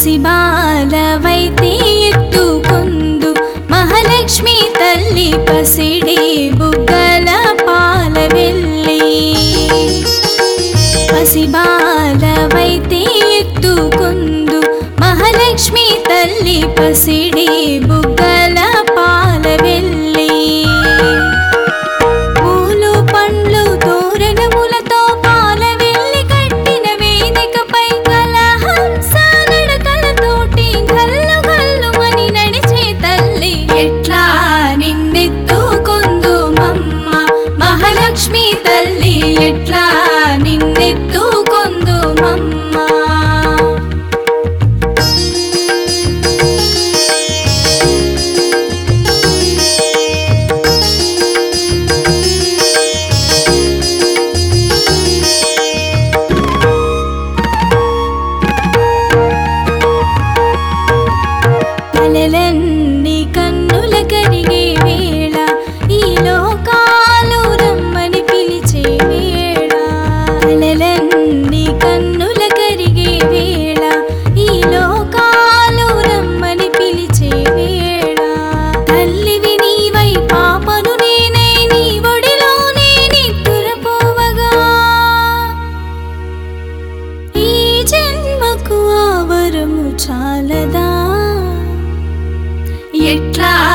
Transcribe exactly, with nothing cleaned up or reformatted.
పసిబాలవైతే ఎత్తుకొందు మహాలక్ష్మి తల్లి పసిడి బుగ్గల పాలవెల్లి. పసిబాలవైతే ఎత్తుకొందు మహాలక్ష్మి తల్లి పసిడి బుగ్గల పాలవెల్లి. పూలు పండ్లు తోరణములతో పాలవెల్లి కట్టిన వేదికపై కలహంస నడకలతోటి గల్లు గల్లుమని నడిచే తల్లి. ఎట్లా నిన్నెత్తుకొందు మమ్మ మహాలక్ష్మి తల్లి, ఎట్లా నిన్నెత్తుకొందు మమ్మ. కలలన్నీ కన్నుల కరిగే వేళ, ఈ లోకాలు రమ్మని పిలిచే వేళ. కలలన్నీ కన్నుల కరిగే వేళ, ఈ లోకాలు రమ్మని పిలిచే వేళ. తల్లివి నీవై పాపను నేనై నీ ఒడిలోనే నిద్దురపోవగా, ఈ జన్మకు ఆ వరము చాలదా? ఎట్లా